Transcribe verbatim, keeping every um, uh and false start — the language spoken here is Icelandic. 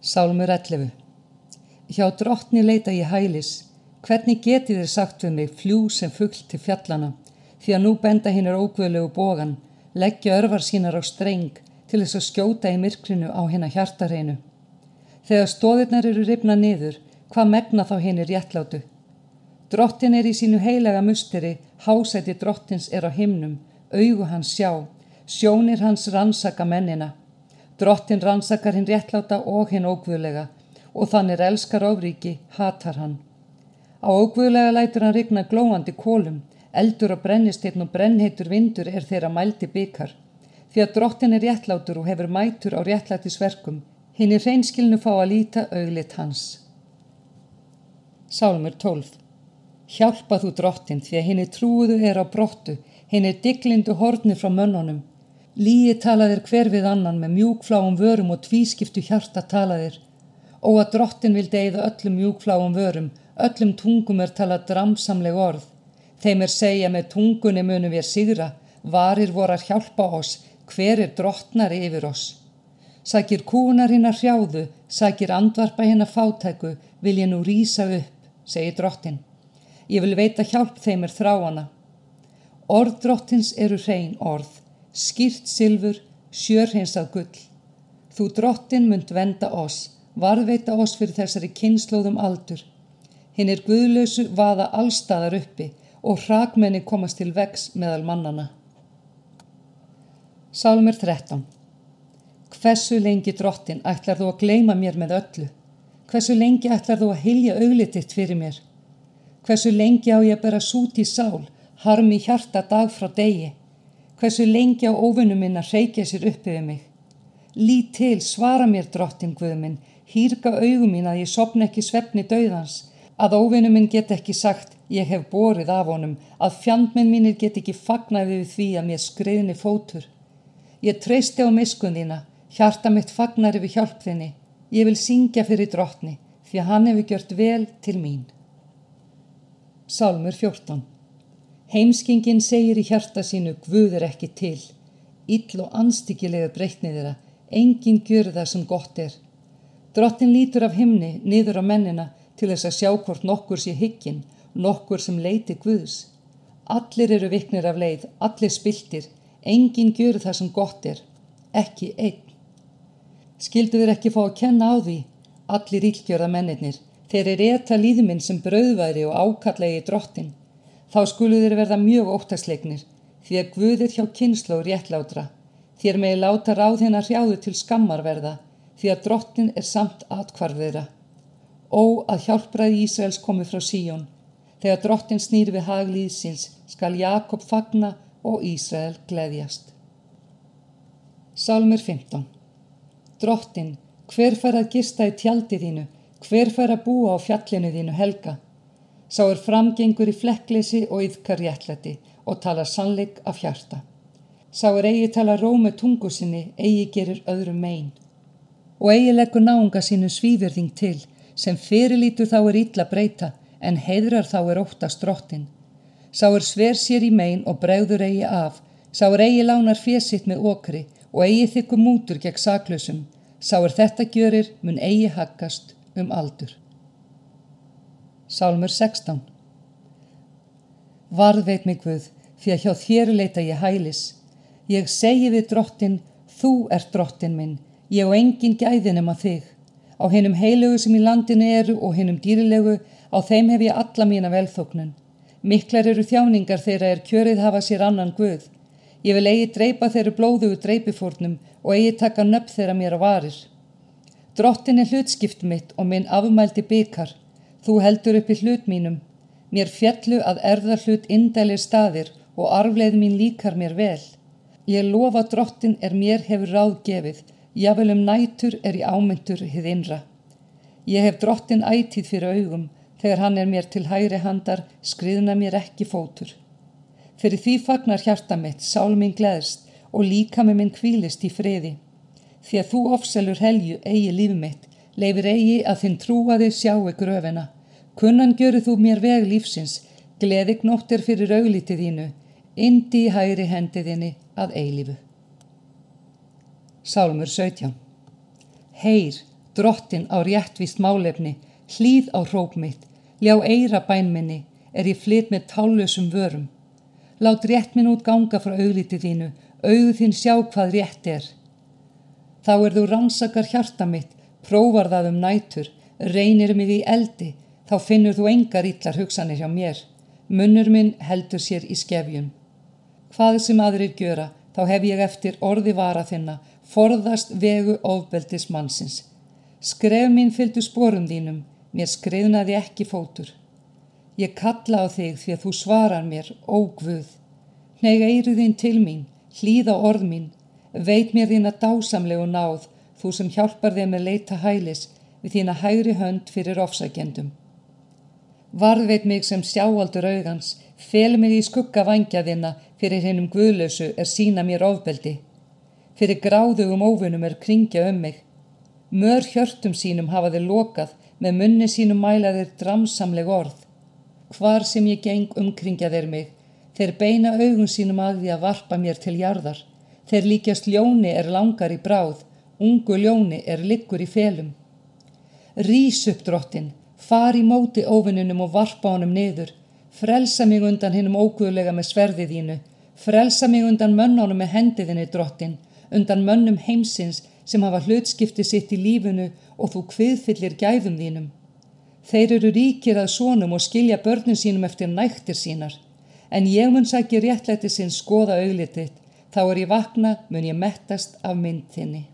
Sálmur ellefu. Hjá drottni leita ég hælis, hvernig getið þér sagt við mig, fljú sem fugl til fjallana, því að nú benda hinnir óguðlegu bogan, leggja örvar sínar á streng til þess að skjóta í myrkrinu á hinna hjartarheinu. Þegar stoðirnar eru rifna niður, hvað megna þá hinir réttlátu? Drottin er í sínu heilaga musteri, hásæti drottins er á himnum, augu hans sjá, sjónir hans rannsaka mennina. Drottin rannsakar hinn réttláta og hinn óguðlega, og þannig elskar ofríki, hatar hann. Á óguðlega lætur hann rigna glóandi kolum, eldur og brennisteinn og brennheitur vindur er þeirra mældi bikar. Því að drottin er réttlátur og hefur mætur á réttlætisverkum, hinir hreinskilnu fá að líta auglit hans. Sálmur tólf. Hjálpa þú drottin, því að hinir trúuðu er á brottu, hinir diglindu horni frá mönnunum. Lýi talaðir hver við annan með mjúkfláum vörum og tvískiptu hjarta talaðir. Ó að drottin vildi eyða öllum mjúkfláum vörum, öllum tungum er talað dramsamleg orð. Þeim er segja með tungunni munum við sigra, varir vorar hjálpa oss, hver er drottnari yfir oss. Sakir kúnar hinnar hrjáðu, sakir andvarpa hinnar fátæku, vil ég nú rísa upp, segir drottin. Ég vil veita hjálp þeim er þráana. Orð drottins eru hrein orð, skýrt silfur, sjörhreinsað gull. Þú drottin munt venda oss, varðveita oss fyrir þessari kynslóðum aldur. Hinnir guðlausu vaða allstaðar uppi og hrakmenni komast til vegs meðal mannana. Sálmur þrettán. Hversu lengi drottin ætlar þú að gleyma mér með öllu? Hversu lengi ætlar þú að hylja auglið þitt fyrir mér? Hversu lengi á ég að bera sút í sál, harm í hjarta dag frá degi? Hversu lengi á óvinum minn að hreykja sér upp yfir mig? Lít til, svara mér drottin Guð minn, hýrga augum mín að ég sofni ekki svefni dauðans, að óvinum minn get ekki sagt, ég hef borið af honum, að fjandmenn mínir get ekki fagnað við því að mér skriðni fótur. Ég treysti á miskun þína, hjarta mitt fagnar yfir hjálp þinni, ég vil syngja fyrir drottni, því að hann hefur gjört vel til mín. Sálmur fjórtán. Heimskingin segir í hjarta sínu, Guð er ekki til. Ill og anstíkilega breytni þeirra, enginn gjör það sem gott er. Drottin lítur af himni, niður á mennina, til þess að sjá hvort nokkur sé hygginn, nokkur sem leiti Guðs. Allir eru viknir af leið, allir spiltir, enginn gjör það sem gott er, ekki einn. Skildu þeir ekki fá að kenna á því, allir illgjörða mennirnir, þeir eru eta líðminn sem brauðværi og ákallegi drottin. Þá skulu þeir verða mjög óttaslegnir, því að Guð er hjá kynslóð réttlátra. Þér megi láta ráð hennar hrjáðu til skammar verða, því að drottin er samt athvarf þeirra. Ó, að hjálpræði Ísraels komi frá Síón. Þegar drottin snýr við hag líðsins, skal Jakob fagna og Ísrael gleðjast. Sálmur fimmtán. Drottin, hver fær að gista í tjaldi þínu, hver fær að búa á fjallinu þínu helga? Sá er framgengur í flekkleysi og iðkar réttlæti og talar sannleik af hjarta. Sá er eigi tala rómi tungu sinni, eigi gerir öðrum mein. Og eigi leggur náunga sínu svívirðing til, sem fyrirlítur þá er illa breyta, en heiðrar þá er óttast drottin. Sá er sver sér í mein og bregður eigi af, sá er eigi lánar fésitt með okri og eigi þykku mútur gegn saklausum. Sá er þetta gjörir mun eigi haggast um aldur. Sálmur sextán. Varðveit mig Guð, því að hjá þér leita ég hælis. Ég segi við drottin, þú ert drottin minn, ég og engin gæði nema þig. Á hinum heilögu sem í landinu eru og hinum dýrilegu, á þeim hef ég alla mína velþóknun. Miklar eru þjáningar þeirra er kjörið hafa sér annan Guð. Ég vil eigi dreipa þeirra blóðugu dreipifórnum og eigi taka nöfn þeirra mér á varir. Drottin er hlutskipt mitt og minn afmældi bikar. Þú heldur upp í hlut mínum. Mér fjallu að erða hlut indælir staðir og arfleið mín líkar mér vel. Ég lofa drottin er mér hefur ráð gefið, jafnvel um nætur er ég ámyndur hið innra. Ég hef drottin ætíð fyrir augum, þegar hann er mér til hægri handar, skriðna mér ekki fótur. Fyrir því fagnar hjarta mitt, sál mín gleðst og líkami minn hvílist í friði. Því að þú ofselur helju eigi líf mitt, leifir eigi að þinn trúaði sjáu gröfina. Kunnan gjöru þú mér veg lífsins, gleði gnóttir fyrir augliti þínu, yndi í hægri hendi þinni að eilífu. Sálmur sautján. Heyr, Drottin á réttvíst málefni, hlýð á hróp mitt, ljá eyra bæn minni, er ég flyt með tállausum vörum. Lát rétt minn út ganga frá augliti þínu, augu þín sjá hvað rétt er. Þá er þú rannsakar hjarta mitt, prófar það um nætur, reynir mig í eldi, þá finnur þú engar illar hugsanir hjá mér. Munnur minn heldur sér í skefjun. Hvað sem aðrir gjöra, þá hef ég eftir orði vara þinna, forðast vegu ofbeldis mannsins. Skref mín fylgdu sporum þínum, mér skriðnaði ekki fótur. Ég kalla á þig því að þú svarar mér, ó Guð. Hneig eyru þín til mín, hlýð á orð mín, veit mér þína dásamlegu náð, þú sem hjálpar þeim að leita hælis við þína hægri hönd fyrir ofsækjendum. Varðveit mig sem sjáaldur augans, fel mig í skugga vængja þinna fyrir hinum guðlausu er sína mér ofbeldi. Fyrir gráðugum óvinum er kringja um mig. Mör hjörtum sínum hafa þeir lokað, með munni sínum mæla þeir dramsamleg orð. Hvar sem ég geng umkringja þeir mig, þeir beina augun sínum að því að varpa mér til jarðar. Þeir líkjast ljóni er langar í bráð, ungu ljóni er liggur í felum. Rís upp, Drottin, far í móti óvinnunum og varpa honum niður. Frelsa mig undan hinum óguðlega með sverði þínu. Frelsa mig undan mönnunum með hendi þinni, Drottin, undan mönnum heimsins sem hafa hlutskipti sitt í lífinu og þú kviðfyllir gæðum þínum. Þeir eru ríkir að sonum og skilja börnin sínum eftir nægtir sínar. En ég mun sækja réttlæti sinn skoða auglitið, þá er ég vakna mun ég mettast af mynd þinni.